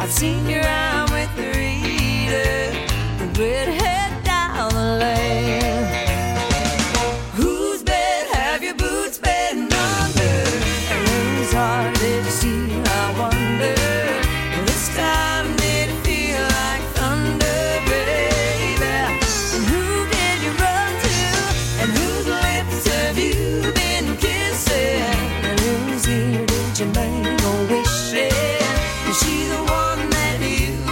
I've seen you around with the reader, the redhead down the lane. Whose bed have your boots been under? And whose heart did you see? I wonder. This time did it feel like thunder, baby? And who did you run to? And whose lips have you been kissing? And whose ear did you make a wish in? Is she the one that you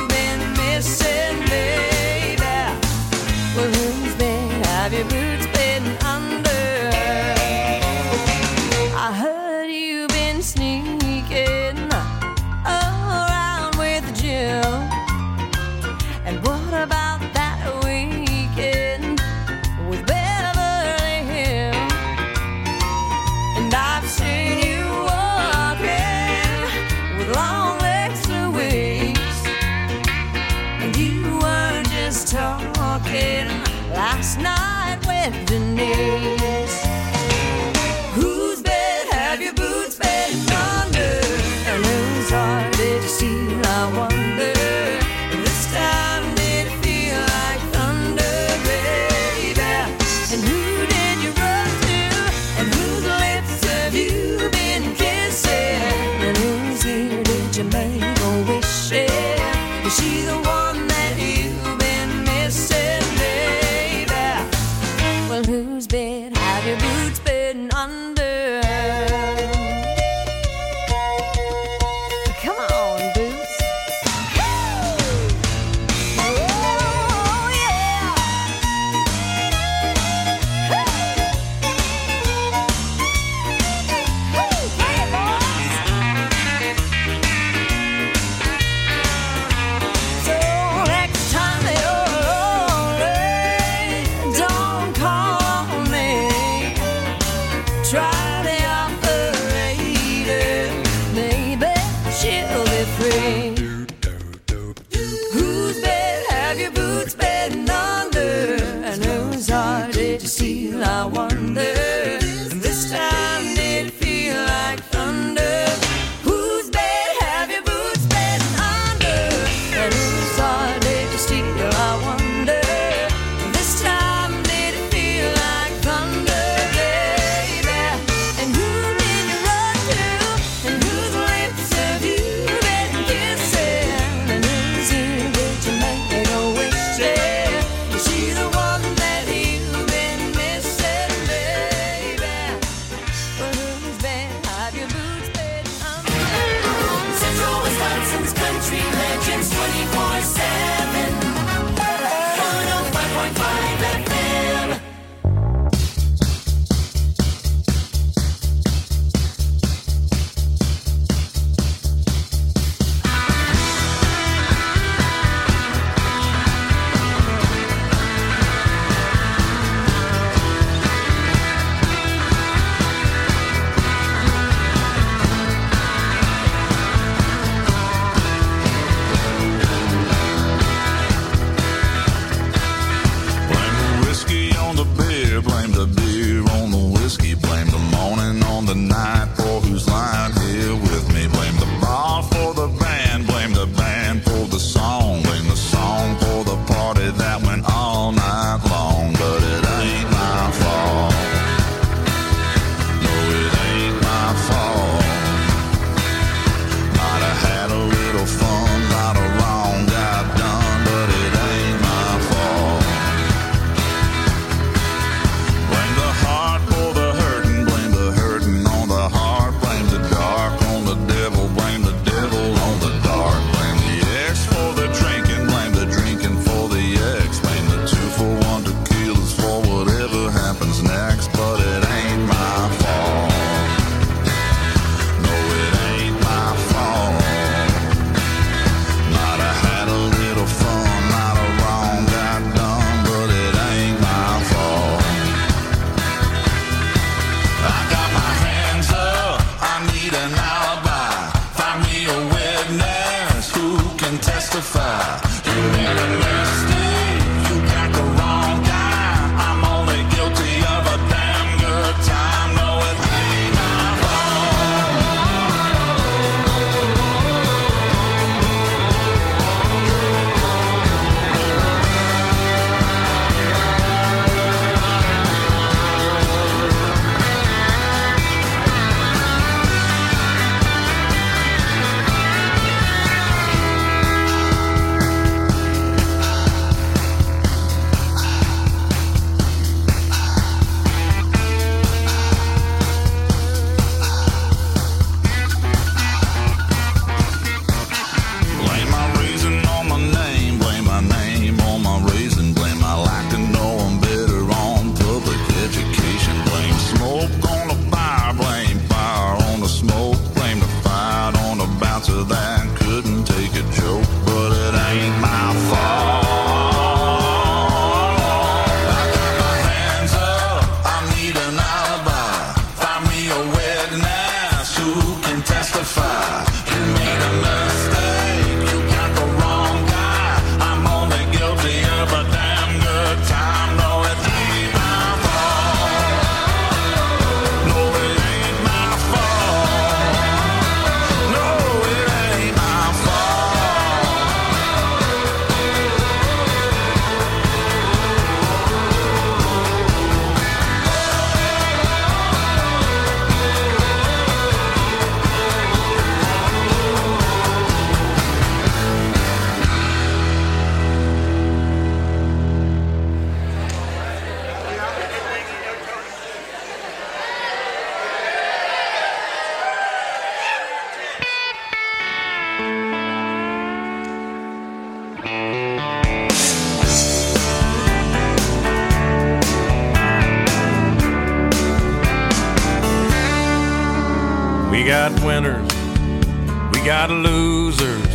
got winners, we got losers,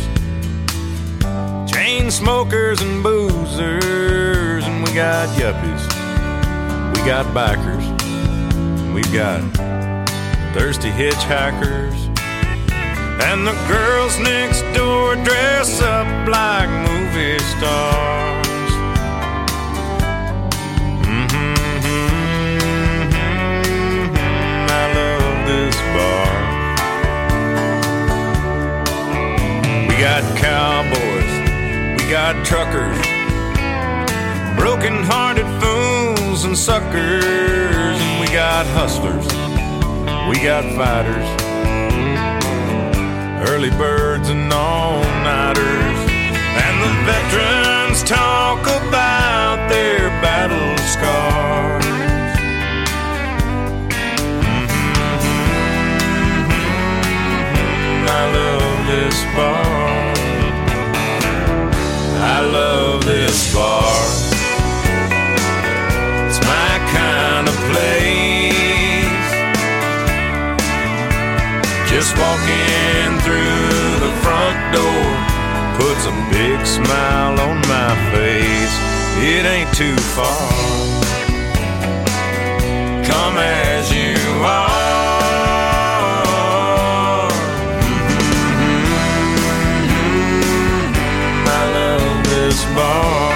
chain smokers and boozers, and we got yuppies, we got bikers, and we've got thirsty hitchhikers, and the girls next door dress up like movie stars. I love this bar. We got cowboys, we got truckers, broken-hearted fools and suckers, and we got hustlers, we got fighters, early birds and all-nighters, and the veterans talk about their battle scars. I love this bar. I love this bar. It's my kind of place. Just walking through the front door puts a big smile on my face. It ain't too far. Come as you are. Bar.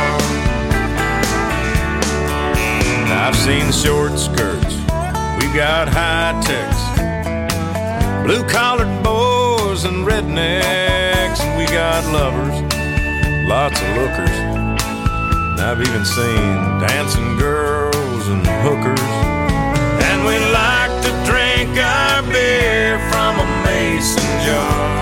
I've seen short skirts, we've got high techs, blue-collared boys and rednecks, and we got lovers, lots of lookers, and I've even seen dancing girls and hookers, and we like to drink our beer from a mason jar.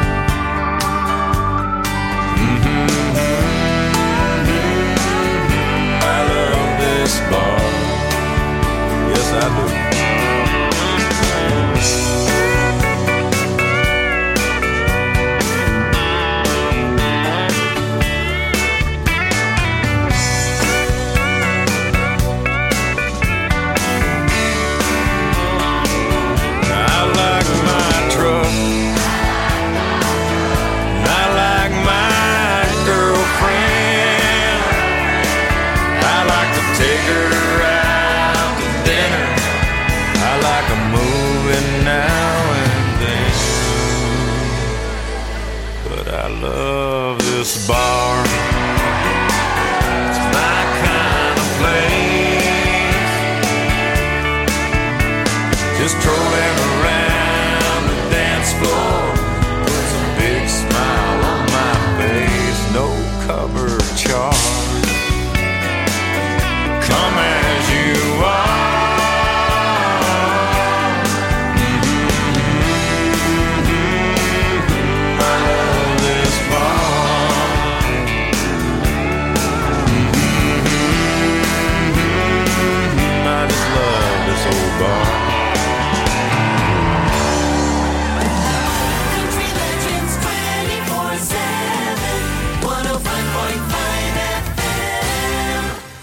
Bar. Yes, I do. I like my truck. I like my girlfriend. I like to take her out to dinner. I like a movie now and then. But I love this bar. It's my kind of place. Just strolling around the dance floor puts a big smile on my face. No cover charge. Come as you are. I love this bar. I just love this old bar. Country Legends 24/7, 105.5 FM.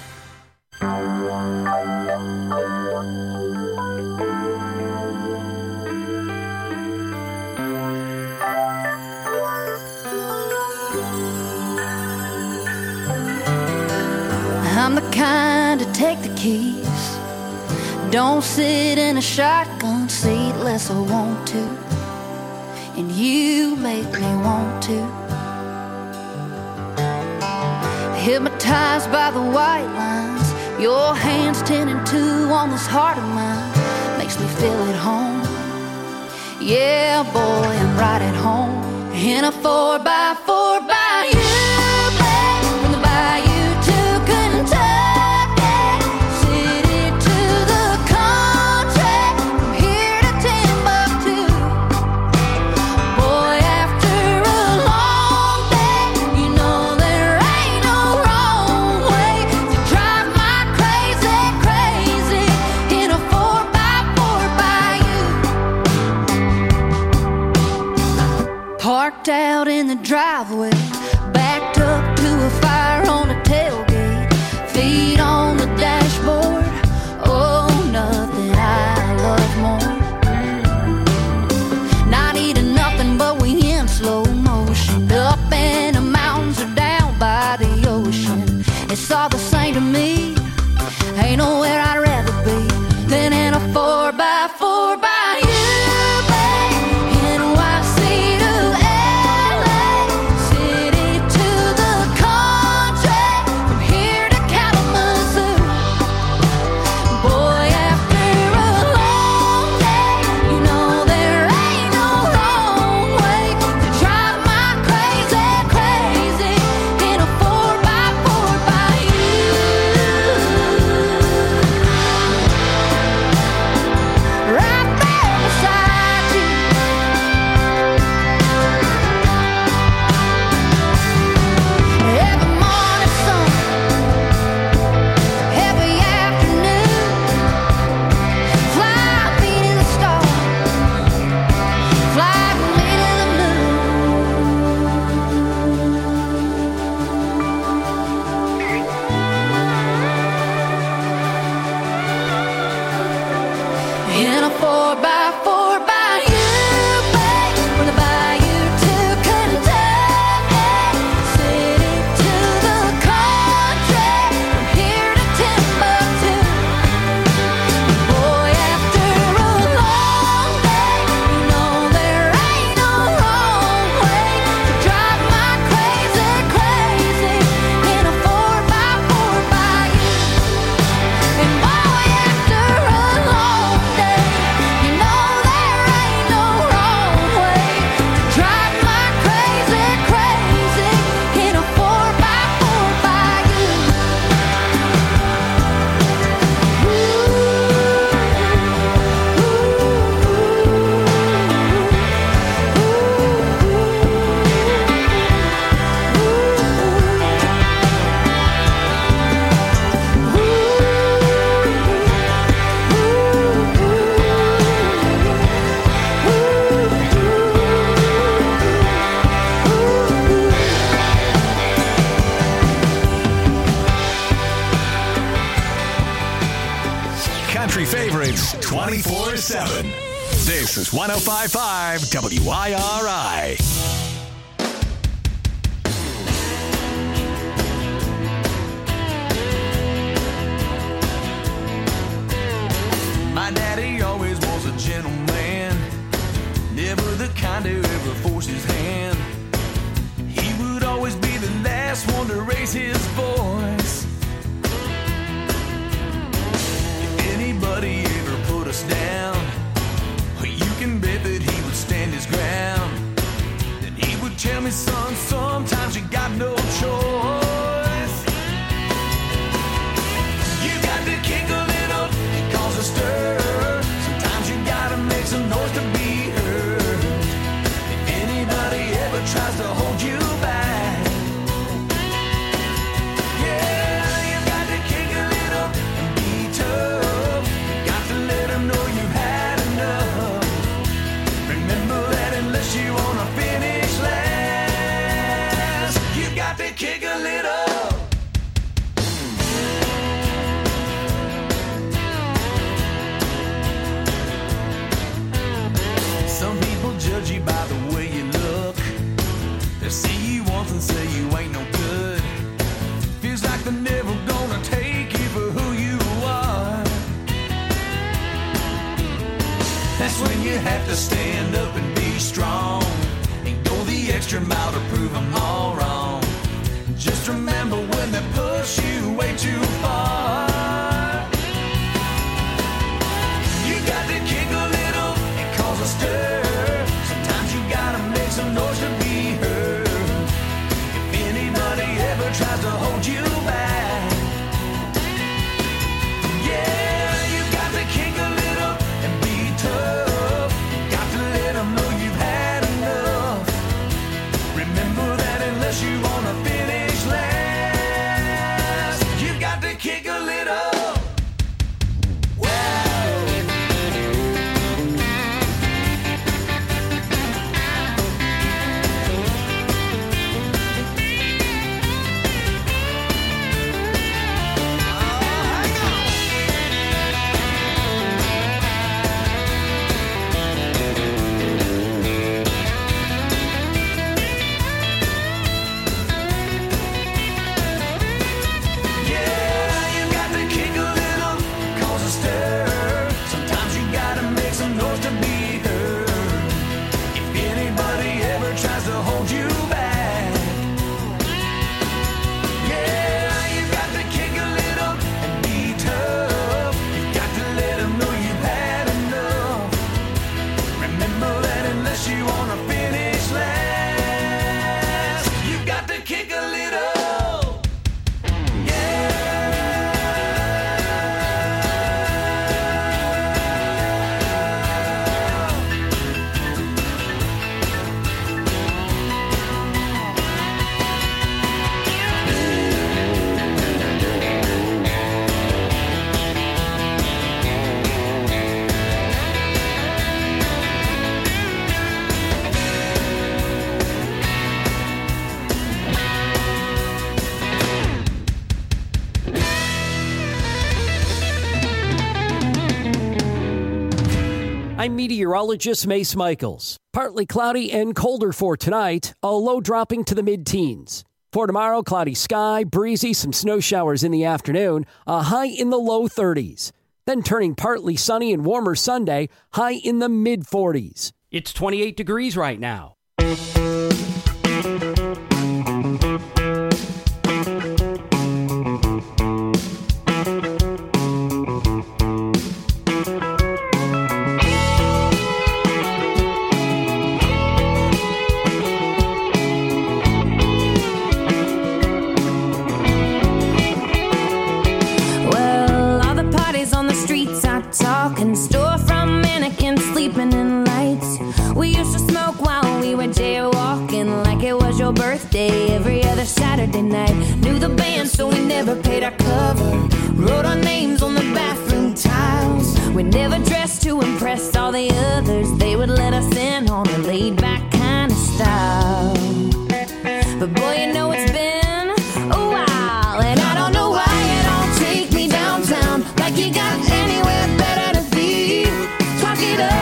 I'm the kind to take the keys, don't sit in a shotgun seat unless I want to, and you make me want to. Hypnotized by the white lines, your hands 10 and 2 on this heart of mine, makes me feel at home. Yeah, boy, I'm right at home in a 4x4 by you, babe, from the bayou to Kentucky, city to the country, from here to Timbuktu. Boy, after a long day, you know there ain't no wrong way to drive my crazy, crazy in a 4x4 by you. Parked out in the driveway, backed up to a fire on a tailgate, feet on the dashboard. Oh, nothing I love more. Brooklyn. This is 105.5 WIRI. My daddy always was a gentleman, never the kind to ever force his hand. He would always be the last one to raise his voice. If anybody ever put us down, you can bet that he would stand his ground. Then he would tell me, son, sometimes you got no choice. You got to kick a little and cause a stir. Sometimes you gotta make some noise to be heard. If anybody ever tries to hold you back, yeah, you got to kick a little and be tough. You got to let them know you've had enough. Remember that unless you wanna finish last, you got to kick a little. Some people judge you by the way you look. They see you once and say you ain't no good. Feels like they're never gonna take you for who you are. That's when you have to stand up and be strong and go the extra mile to prove them all wrong. Just remember when they push you way too far, you got to kick a little and cause a stir. Sometimes you gotta make some noise to be heard. If anybody ever tries to hold you back, yeah, you got to kick a little and be tough. You got to let them know you've had enough. Remember that unless you wanna finish last, you got to kick a little. I'm meteorologist Mace Michaels. Partly cloudy and colder for tonight, a low dropping to the mid-teens. For tomorrow, cloudy sky, breezy, some snow showers in the afternoon, a high in the low 30s. Then turning partly sunny and warmer Sunday, high in the mid-40s. It's 28 degrees right now. Talking storefront mannequins sleeping in lights. We used to smoke while we were jaywalking like it was your birthday every other Saturday night. Knew the band so we never paid our cover. Wrote our names on the bathroom tiles. We never dressed to impress all the others. They would let us in on a laid back kind of style. But boy, you know it's been a while, and I don't know why you don't take me downtown like you got anywhere better to be. Talk it up.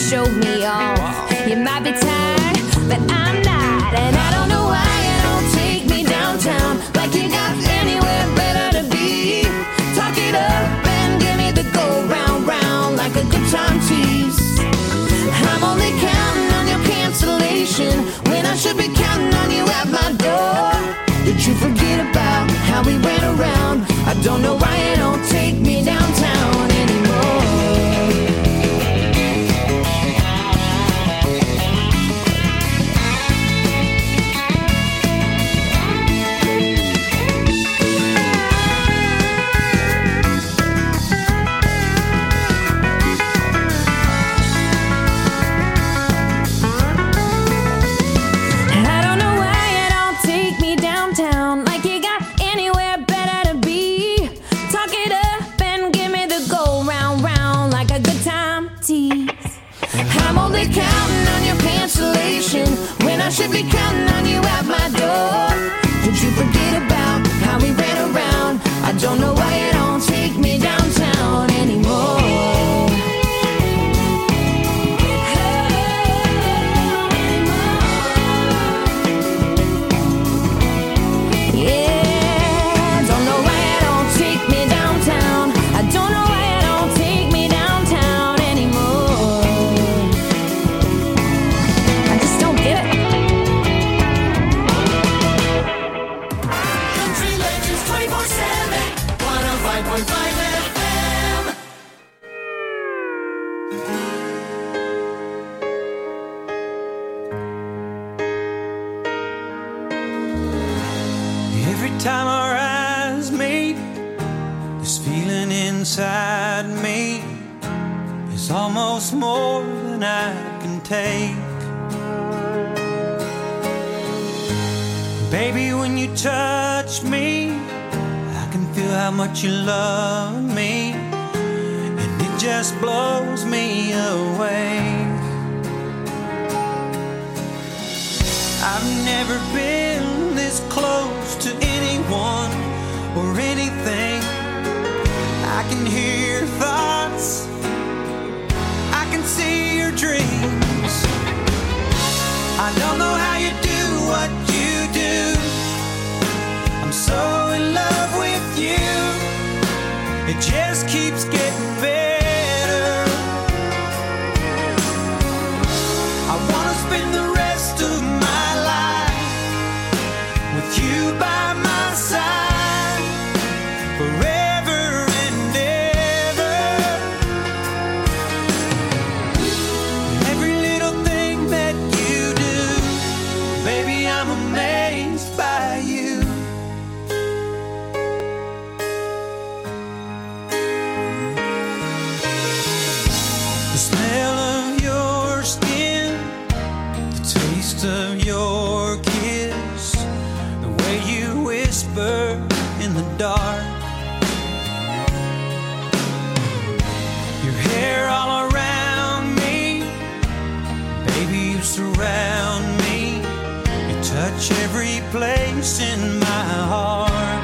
showed me off. You might be tired, but I'm not. And I don't know why you don't take me downtown, like you got anywhere better to be. Talk it up and give me the go round, round, like a good time tease. I'm only counting on your cancellation when I should be counting on you at my door. Did you forget about how we ran around? I don't know why you don't take me downtown anymore. Counting on your cancellation when I should be counting on you at my door. Did you forget about how we ran around? I don't know why you don't take me downtown anymore. Yeah, don't know why you don't take me downtown. I don't know why you don't take me downtown anymore. Country Legends 24/7, 105.5 FM. Every time our eyes meet, this feeling inside me is almost more than I can take. Baby, when you touch me, I can feel how much you love me, and it just blows me away. I've never been this close to anyone or anything. I can hear your thoughts, I can see your dreams. I don't know how you do what you do. I'm so in love with you. It just keeps getting better. I wanna spend the rest of my life with you by my side, forever and ever. Every little thing that you do, baby, I'm amazed by you. The smell of your skin, the taste of your kiss, the way you whisper in the dark, your hair all around me, baby, you surround me, you touch every place in my heart.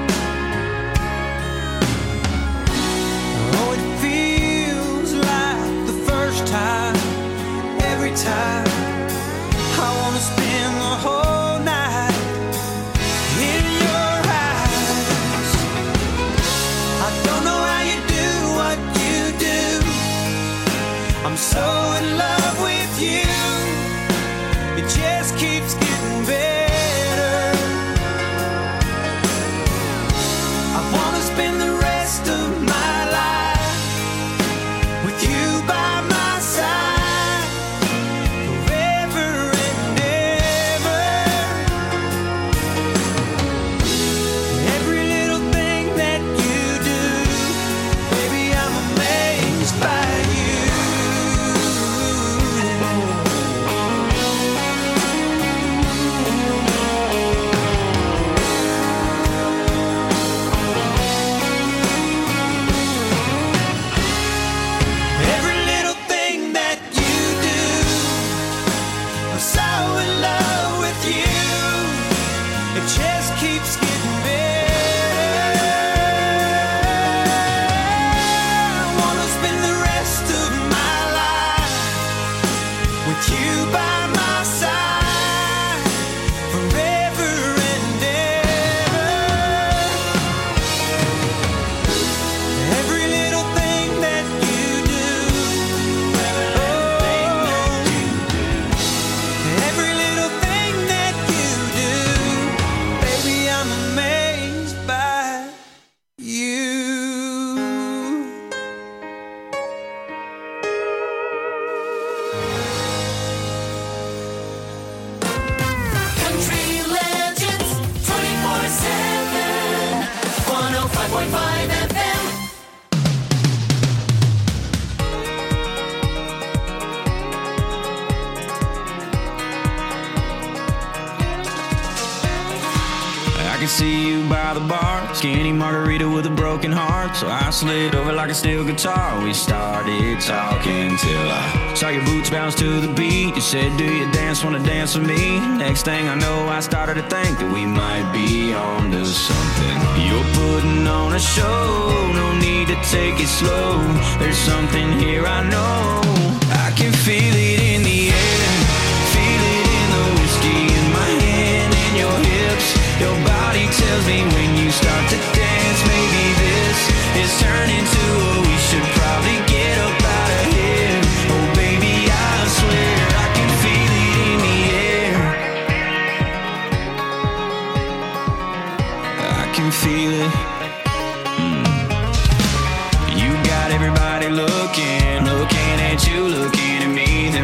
Oh, it feels like the first time, every time. I wanna spend the whole night in your eyes. I don't know how you do what you do. I'm so in love with you. It just keeps getting better. 105.5 FM. I can see you by the bar, skinny margarita with a broken heart. So I slid over like a steel guitar. We started talking till I saw your boots bounce to the beat. You said, do you wanna dance with me? Next thing I know, I started to think that we might be on to something. You're putting on a show, no need to take it slow. There's something here I know. I can feel it in the air, feel it in the whiskey in my hand and your hips. Your body tells me when you start to dance, maybe this is turning to a we should probably get up out of here. Oh baby, I swear I can feel it in the air. I can feel it. You got everybody looking at you, looking at me.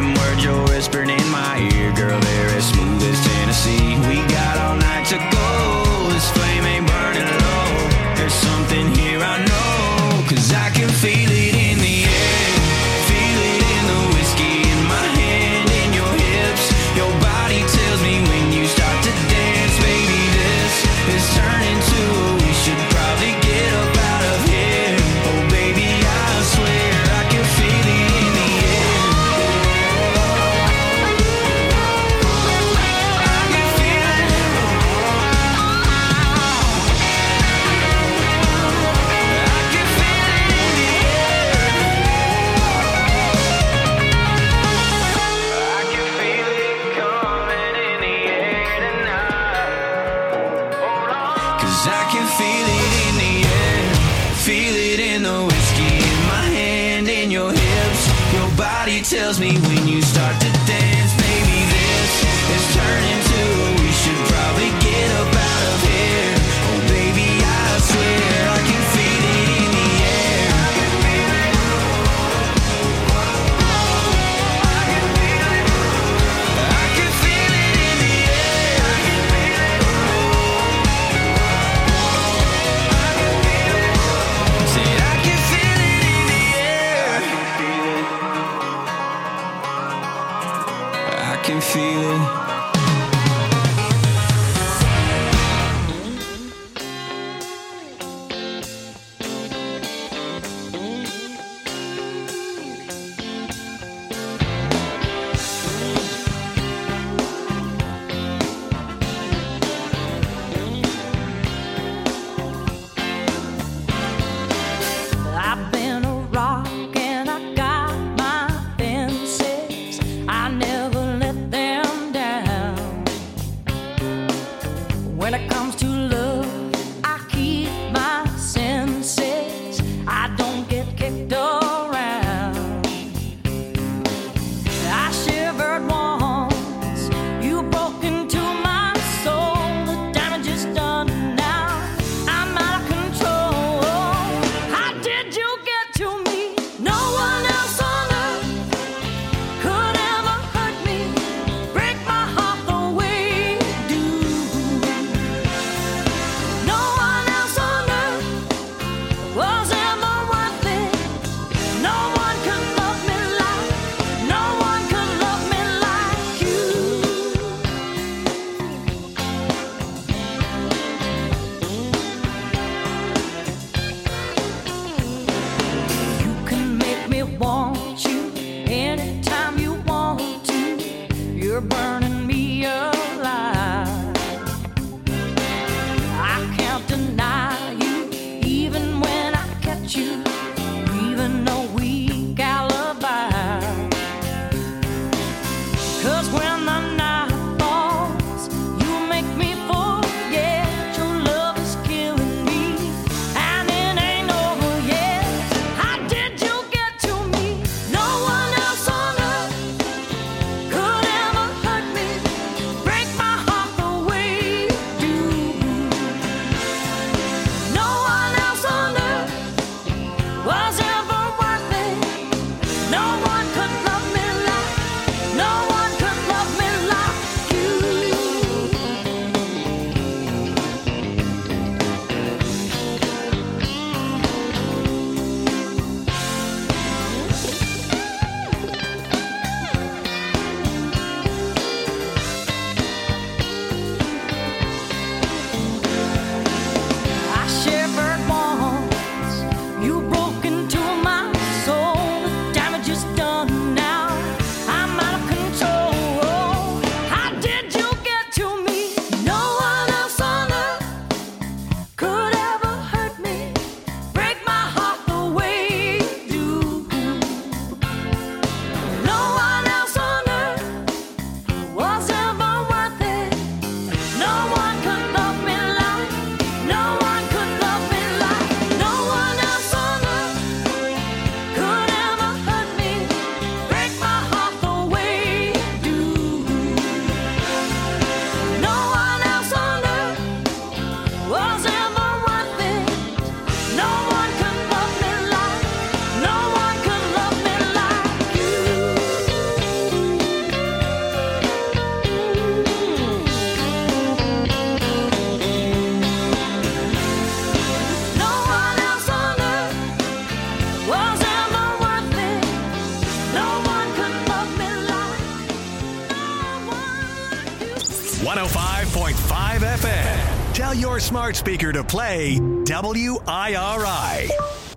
105.5 FM. Tell your smart speaker to play WIRI.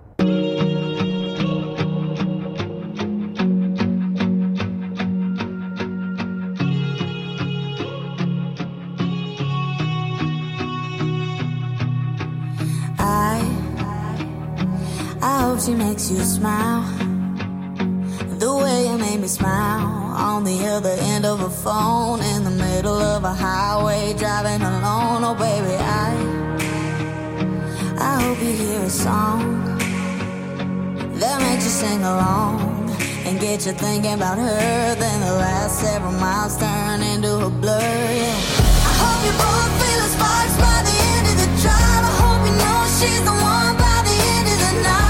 I hope she makes you smile the way you made me smile on the other end of a phone in the middle of a highway driving alone. Oh baby, I hope you hear a song that makes you sing along and get you thinking about her. Then the last several miles turn into a blur, yeah. I hope you both feel the sparks by the end of the drive. I hope you know she's the one by the end of the night.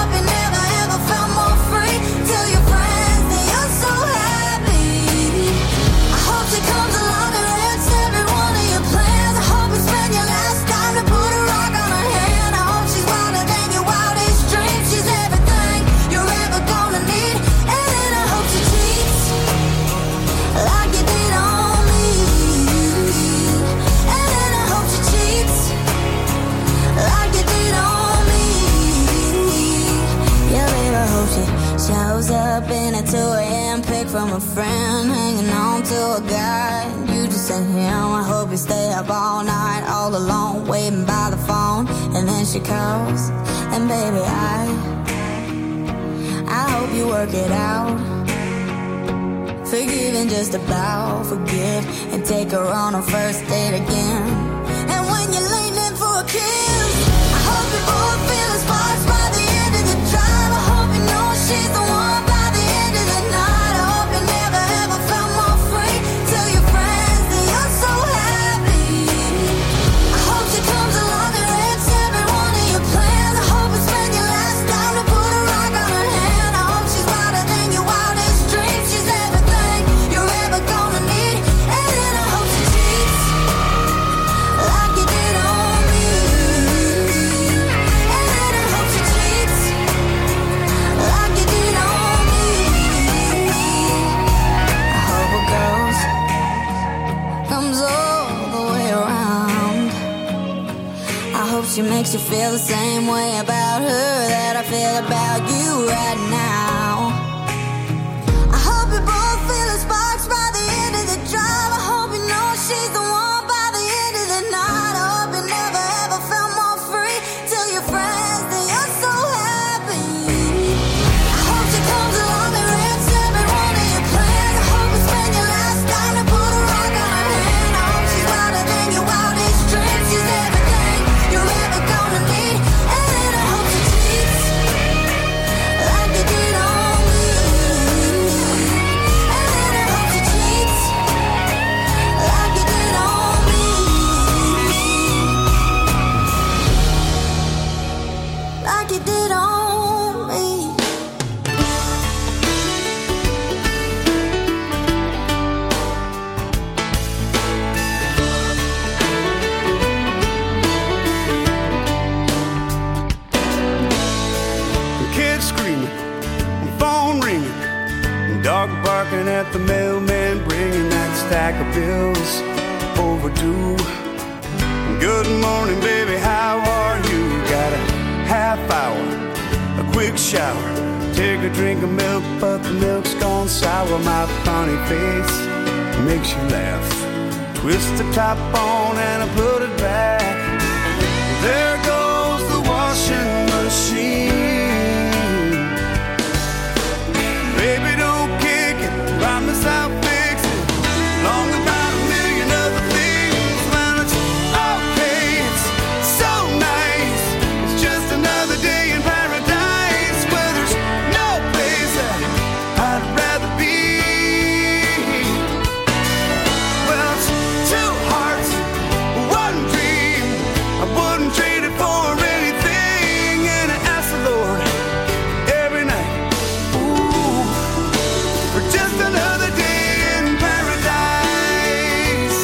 Shows up in a 2 a.m. pic from a friend, hanging on to a guy. You just sent him. I hope you stay up all night, all alone, waiting by the phone. And then she calls, and baby, I hope you work it out. Forgive and just about forget, and take her on a first date again. And when you're leaning for a kiss, I hope you both feel the sparks by the end of the drive. I hope you know she's the one by the end of the night. I hope you never ever felt more free. Tell your friends that you're so happy. I hope she comes along and wrecks every one of your plans. I hope you spend your last dime to put a rock on her hand. I hope she's wilder than your wildest dreams. She's everything you're ever gonna need. And then I hope she cheats like you did on me. And then I hope she cheats like you did on me. I hope a girl's comes all the way around. I hope she makes you feel the same way about her that I feel about you right now. I hope you both feel the sparks by the end of the drive. I hope you know she's the one by the end of the night. I hope you never ever felt more free. Tell your friends that you're so happy. I hope she comes along and wrecks every one of your plans. I hope you spend your last dime to put a rock on her hand. I hope she's wilder than your wildest dreams. She's everything you're ever gonna need. And then I hope she cheats like you did on me. And then I hope she cheats like you did on me. Like you did on me. The kids screaming, the phone ringing, the dog barking at the mailman, bringing that stack of bills overdue. Good morning, baby, how are you? Got a half hour, a quick shower, take a drink of milk, but the milk's gone sour. My funny face makes you laugh. Twist the top on and I put it back. There goes the washing machine. Baby, don't kick it, promise I'll fix it. Long about a million other things. When it's okay, it's so nice. It's just another day in paradise where there's no place that I'd rather be. Well, it's two hearts, one dream. I wouldn't trade it for anything. And I ask the Lord every night, ooh, for just another day in paradise.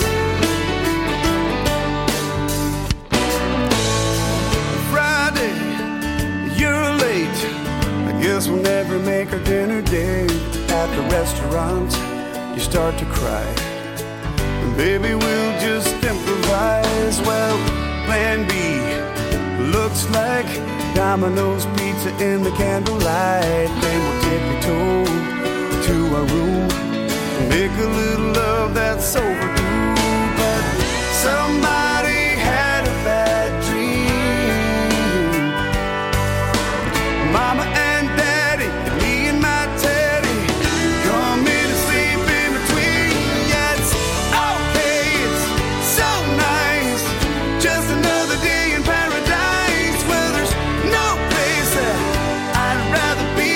Friday, you're late. I guess we'll never make our dinner date. At the restaurant, you start to cry. Maybe we'll just improvise. Well, plan B looks like Domino's pizza in the candlelight. Then we'll take a tour to our room, make a little love that's overdue. But somebody had a bad dream. Mama and Daddy, me and my Teddy, come in and sleep in between. Yeah, it's okay, it's so nice, just another day in paradise. Well, there's no place that I'd rather be.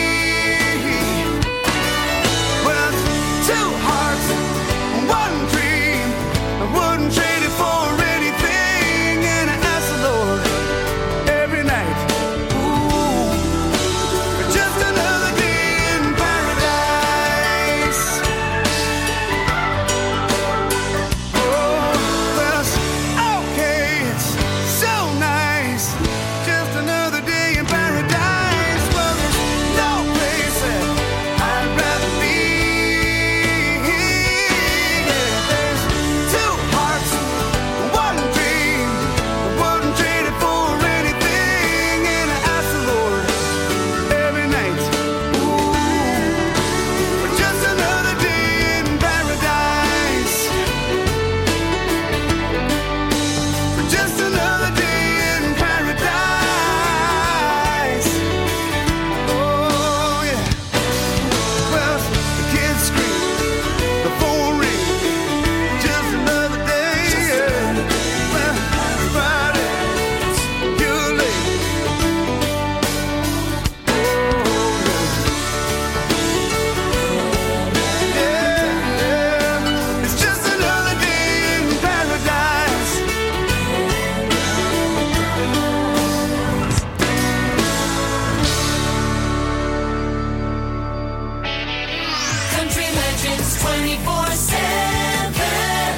Well, it's two hearts, one dream, I wouldn't trade it for anything. And I ask the Lord every night, ooh, for just another day in paradise. Oh, well, it's okay, it's so nice, just another day in paradise. Well, there's no place that I'd rather be. Yeah, there's two hearts, one dream, I wouldn't trade it for anything. And I ask the Lord every night, ooh, for just another day in paradise. For just another day in paradise. Oh, yeah. Well, the kids scream, the phone rings, just another day. Yeah. Well, it's Friday, you're late. Oh, yeah. It's just another day in paradise. Country legends 24/7.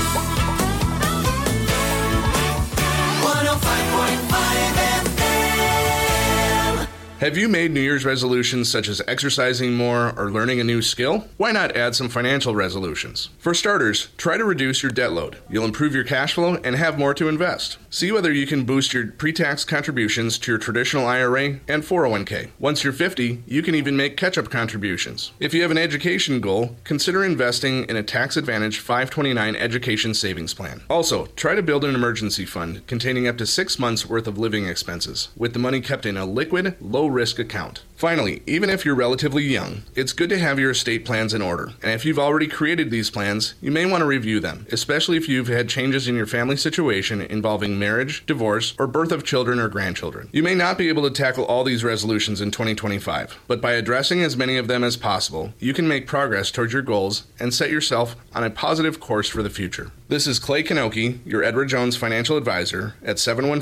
105.5 FM. Have you made New Year's resolutions such as exercising more or learning a new skill? Why not add some financial resolutions? For starters, try to reduce your debt load. You'll improve your cash flow and have more to invest. See whether you can boost your pre-tax contributions to your traditional IRA and 401k. Once you're 50, you can even make catch-up contributions. If you have an education goal, consider investing in a tax-advantaged 529 education savings plan. Also, try to build an emergency fund containing up to 6 months' worth of living expenses, with the money kept in a liquid, low-risk account. Finally, even if you're relatively young, it's good to have your estate plans in order. And if you've already created these plans, you may want to review them, especially if you've had changes in your family situation involving marriage, divorce, or birth of children or grandchildren. You may not be able to tackle all these resolutions in 2025, but by addressing as many of them as possible, you can make progress towards your goals and set yourself on a positive course for the future. This is Clay Kanoki, your Edward Jones financial advisor at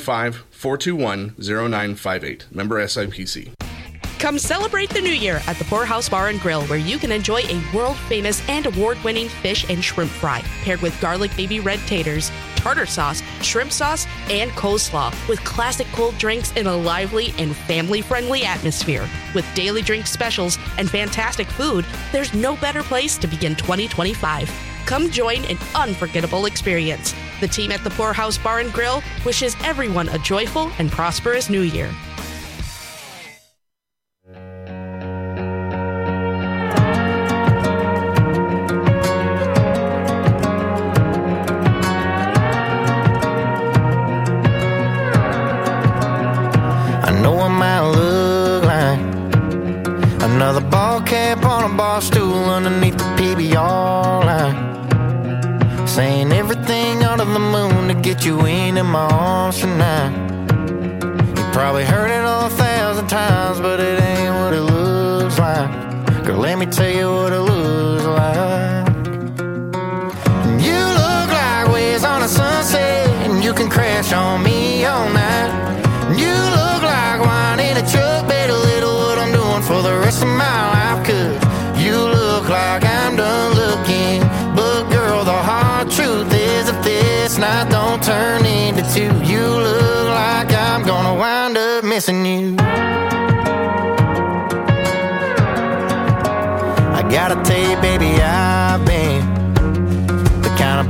715-421-0958. Member SIPC. Come celebrate the new year at the Poorhouse Bar and Grill, where you can enjoy a world-famous and award-winning fish and shrimp fry, paired with garlic baby red taters, tartar sauce, shrimp sauce, and coleslaw, with classic cold drinks in a lively and family-friendly atmosphere. With daily drink specials and fantastic food, there's no better place to begin 2025. Come join an unforgettable experience. The team at the Poorhouse Bar and Grill wishes everyone a joyful and prosperous new year. Another ball cap on a bar stool underneath the PBR line, saying everything under the moon to get you in my arms tonight. You probably heard it 1,000 times, but it ain't what it looks like. Girl, let me tell you what it looks like. You look like waves on a sunset, and you can crash on me all night. You look like wine in a truck, better little what I'm doing for the rest of my life. Cause you look like I'm done looking, but girl, the hard truth is if this night don't turn into two, you look like I'm gonna wind up missing you. I gotta tell you, baby, I've been the kind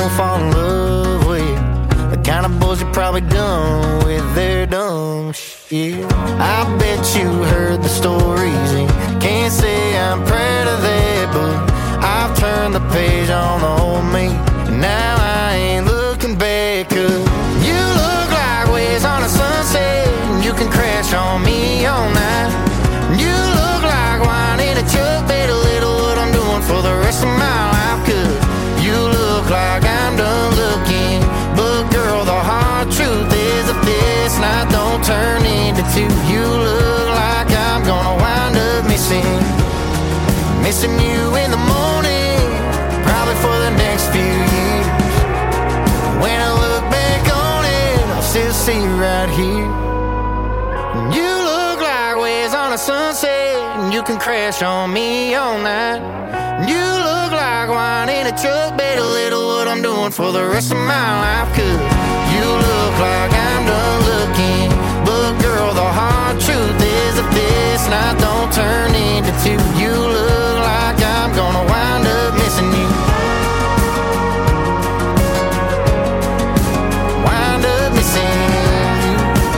won't fall in love with. The kind of boys you're probably done with their dumb shit. I bet you heard the stories and can't say I'm proud of that, but I've turned the page on the old me, and now I ain't looking back. 'Cause you look like waves on a sunset, and you can crash on me all night. You look like wine in a jug, bet a little what I'm doing for the rest of my life. 'Cause you look like I'm done looking, but girl, the hard truth is if this night don't turn into two, you look like I'm gonna wind up missing you in the morning, probably for the next few years. When I look back on it, I'll still see you right here. You look like waves on a sunset, and you can crash on me all night. You look like wine in a truck, bet a little what I'm doing for the rest of my life. 'Cause you look like I'm done looking, but girl, the hard truth is if this night don't turn into two, you look like I'm gonna wind up missing you. Wind up missing you.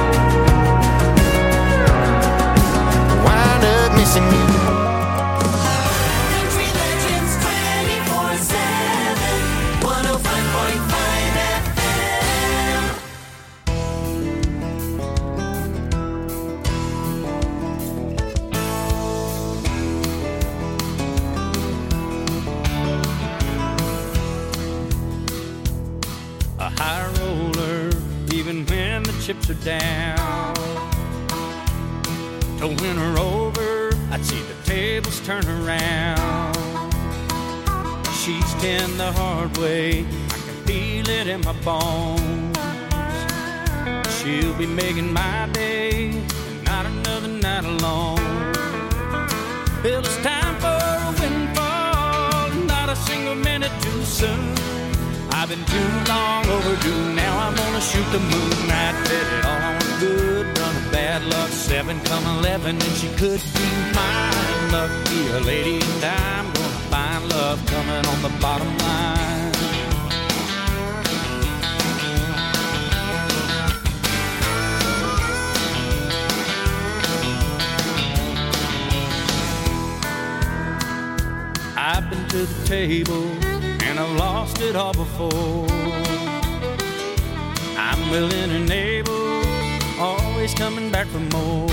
Wind up missing you. Country Legends 24/7, 105.5 FM. A high roller, even when the chips are down. To win her over, I'd see the tables turn around. She's 10 the hard way, I can feel it in my bones. She'll be making my day, and not another night alone. Well, it's time for a windfall, not a single minute too soon. I've been too long overdue, now I'm gonna shoot the moon. I bet it all on good run of bad luck, 7 come 11, and she could be mine. Lucky a lady, and I'm gonna find love coming on the bottom line. I've been to the table, and I've lost it all before. I'm willing and able, always coming back for more.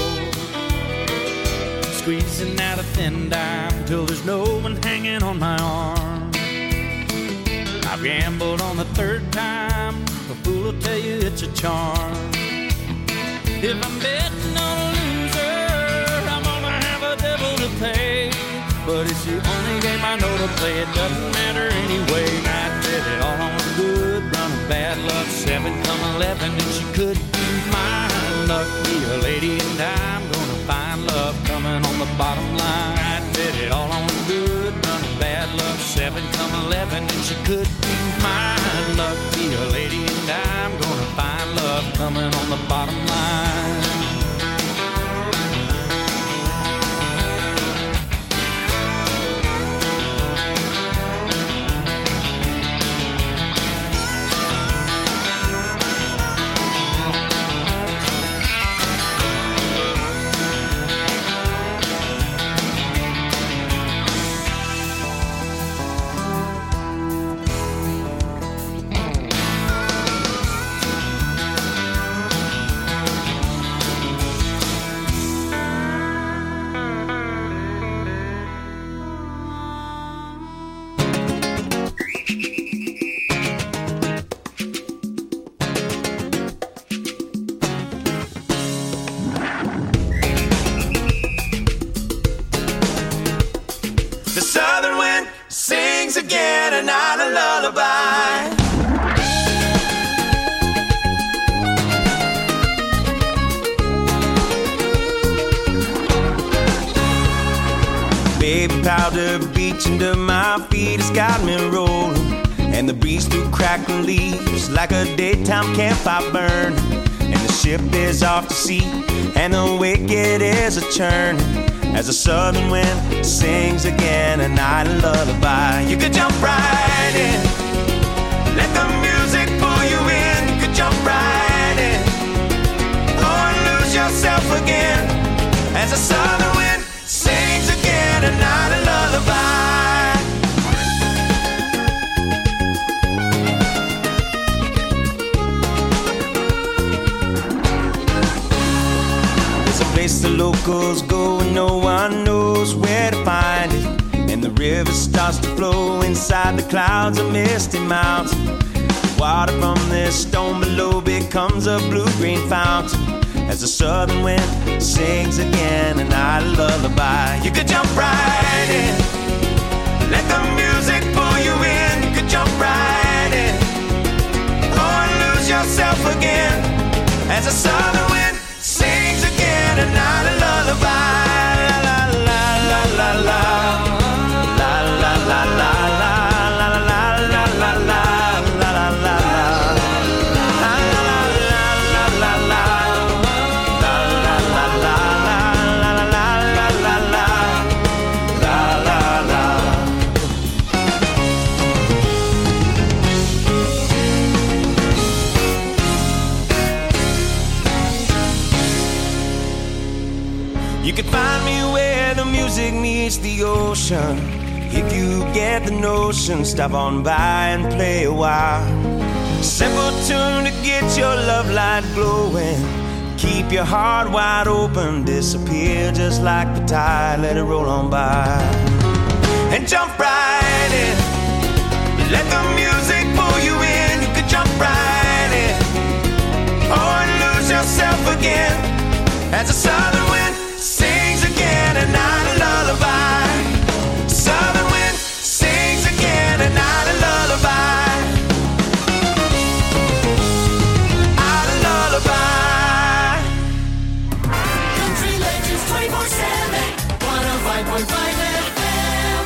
Squeezing out a thin dime till there's no one hanging on my arm. I've gambled on the 3rd time, a fool will tell you it's a charm. If I'm betting on a loser, I'm gonna have a devil to pay. But it's the only game I know to play, it doesn't matter anyway. I did it all on good run of bad luck, 7 come 11, and she could be mine. Lucky a lady, and I'm gonna find love coming on the bottom line. I did it all on good run of bad luck, 7 come 11, and she could be mine. Lucky a lady, and I'm gonna find love coming on the bottom line. again and not a lullaby. Baby powder beach under my feet has got me rolling, and the breeze through crackling leaves like a daytime campfire burn. And the ship is off to sea, and the wicked is a churning, as the southern wind sings again a night lullaby. You could jump right in, Let the music pull you in. You could jump right in, or lose yourself again as the southern wind sings again a night of lullaby. There's a place the locals go and no one knows where to find it. And the river starts to flow inside the clouds of misty mountains. The water from this stone below becomes a blue-green fountain as the southern wind sings again a night of lullaby. You could jump right in, let the music pull you in. You could jump right in, or lose yourself again as the southern wind sings again a night of lullaby. La la la la la la. You can find me where the music meets the ocean. If you get the notion, stop on by and play a while. Simple tune to get your love light glowing. Keep your heart wide open, disappear just like the tide, let it roll on by. And jump right in, let the music pull you in. You can jump right in, or lose yourself again as the southern wind sings again a night of lullaby. Southern wind sings again a night of lullaby. Out of lullaby. Country Legends 24/7, 105.5 FM.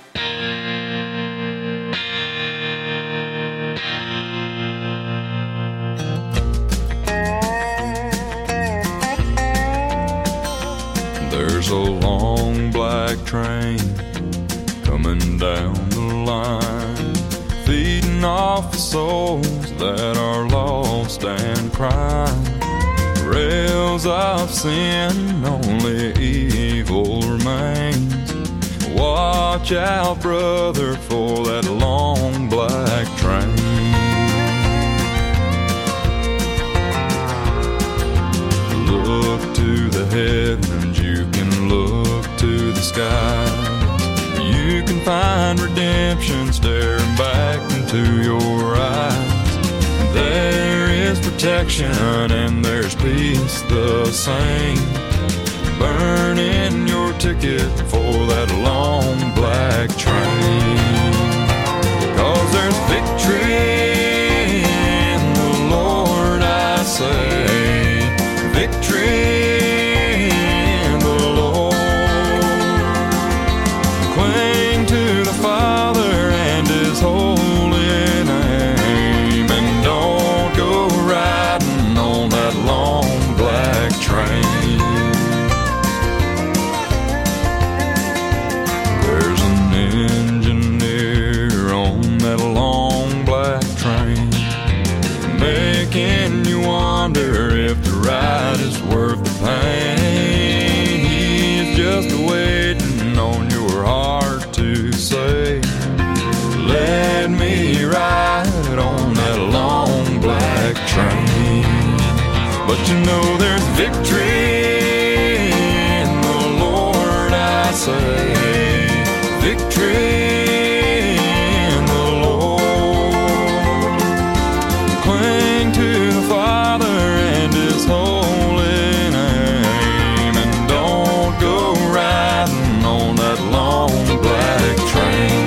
There's a long black train coming down the line, feeding off the souls that are lost and crying. Rails of sin, only evil remains. Watch out, brother, for that long black train. Look to the heavens, you can look to the sky. You can find redemption staring back into your eyes. There is protection and there's peace the same. Burning your ticket for that long black train. 'Cause there's victory in the Lord, I say. Victory in the Lord. Cling to the Father and His holy name, and don't go riding on that long black train. There's an engineer on that long black train, making you wonder if the ride is worth the pain. He's just waiting on your heart to say, let me ride on that long black train. But you know there's victory in the Lord, I say. Victory in the Lord. Cling to the Father and His holy name, and don't go riding on that long black train.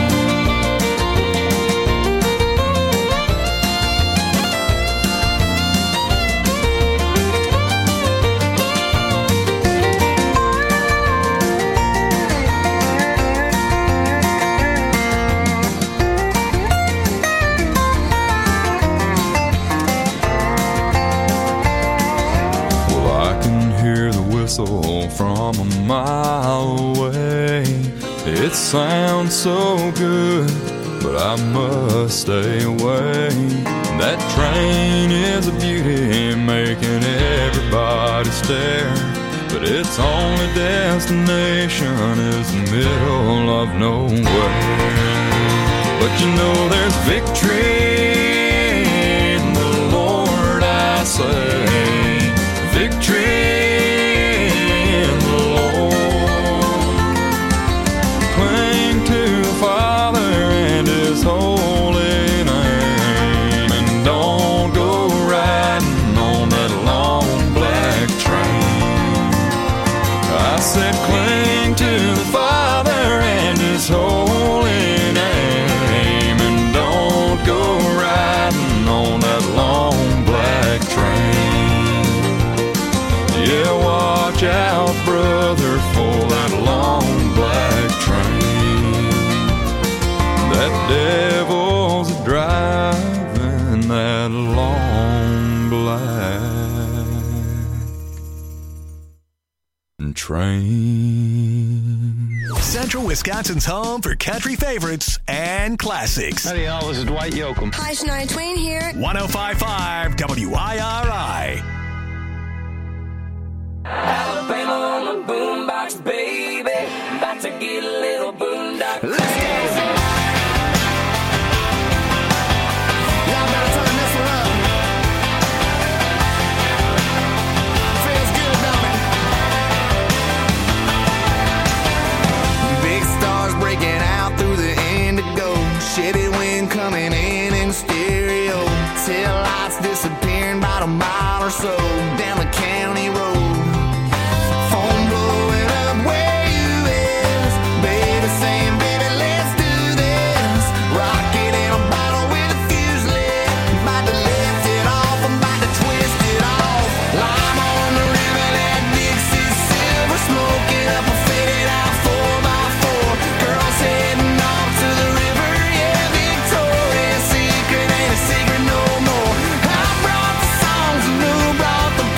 From a mile away, it sounds so good but I must stay away. That train is a beauty, making everybody stare, but its only destination is the middle of nowhere. But you know there's victory in the Lord, I say. Victory in the Lord. Cling to the Father and His holy name, and don't go riding on that long black train. I said cling to the Father and His holy name, and don't go riding on that long black train. Yeah, watch out, brother, for that long black train. That devil's driving that long black train. Central Wisconsin's home for country favorites and classics. Howdy, y'all. This is Dwight Yoakam. Hi, Shania Twain here. 105.5 WIRI. Alabama on the boombox, baby. About to get a little boondock. Let's go. Y'all better turn this one up. Feels good, don't it? Big stars breaking out through the indigo. Chevy wind coming in stereo. Tail lights disappearing about a mile or so down the county road. Phone blowing up where you is. Baby saying, baby, let's do this. Rocket in a bottle with a fuse lit. About to lift it off, I'm about to twist it off. Lime on the river, that Dixie silver. Smoking up a faded out 4x4. Girls heading off to the river, yeah, Victoria's Secret ain't a secret no more. I brought the songs and who brought the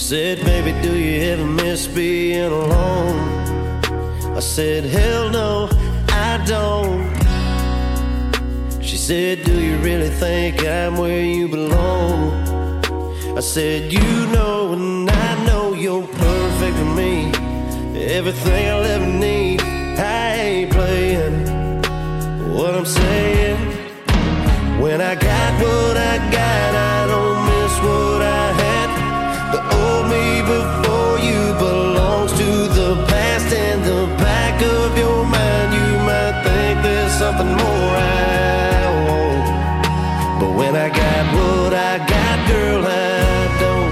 said, baby, do you ever miss being alone? I said, hell no, I don't. She said, do you really think I'm where you belong? I said, you know and I know you're perfect for me. Everything I'll ever need. I ain't playing what I'm saying. When I got what I got, I don't miss what I had. The old me before you belongs to the past. In the back of your mind, you might think there's something more I want. But when I got what I got, girl, I don't.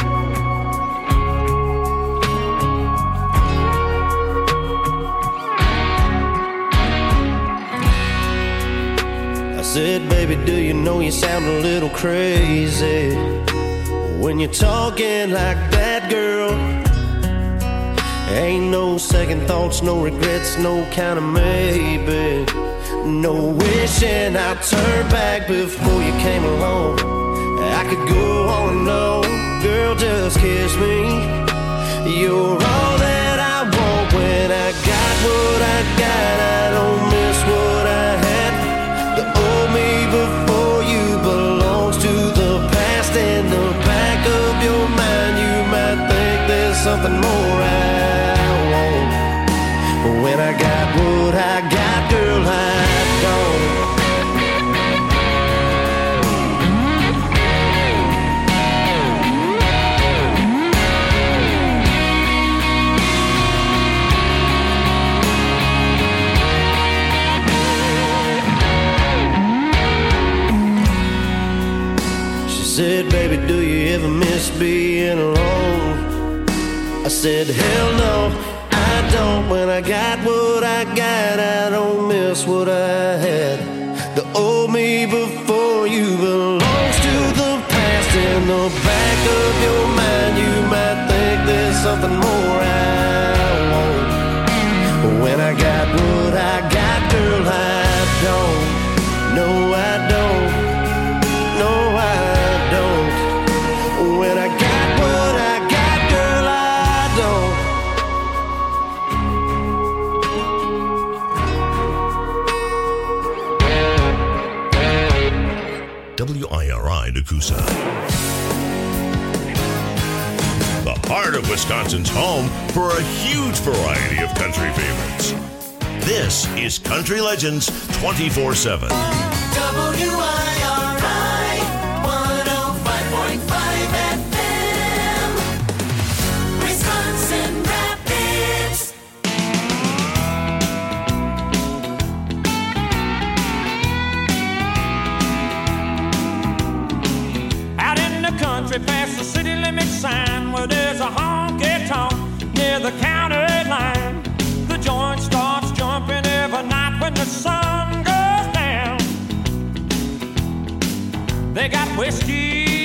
I said, baby, do you know you sound a little crazy when you're talking like that, girl? Ain't no second thoughts, no regrets, no kind of maybe. No wishing I'd turn back before you came along. I could go on and on, girl, just kiss me. You're all that I want. When I got what I got, I don't miss what I had. The old me before you belongs to the past. In the back of your mind, you might think there's something more I want. But when I got what I got, girl, I don't. Said, baby, do you ever miss being alone? I said, hell no, I don't. When I got what I got, I don't miss what I had. The old me before you belongs to the past. In the back of your mind, you might think there's something more I want. But when I got what I got, girl, I don't. No, I don't. No, I don't. When I got what I got, girl, I don't. WIRI Nakusa. The heart of Wisconsin's home for a huge variety of country favorites. This is Country Legends 24/7. WIRI 105.5 FM, Wisconsin Rapids. Out in the country past the city limit sign where there's a honky-tonk near the county line. The joint starts jumping every night when the sun goes down. They got whiskey